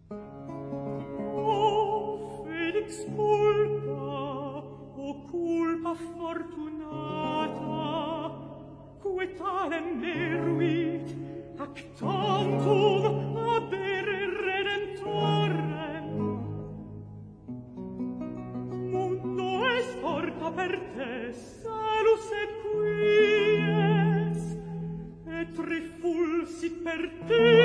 O felix culpa, o culpa fortunata, que talem meruit, ac tantum abere redentorem. Mundo est porta per te, salus et quies, et refulsit per te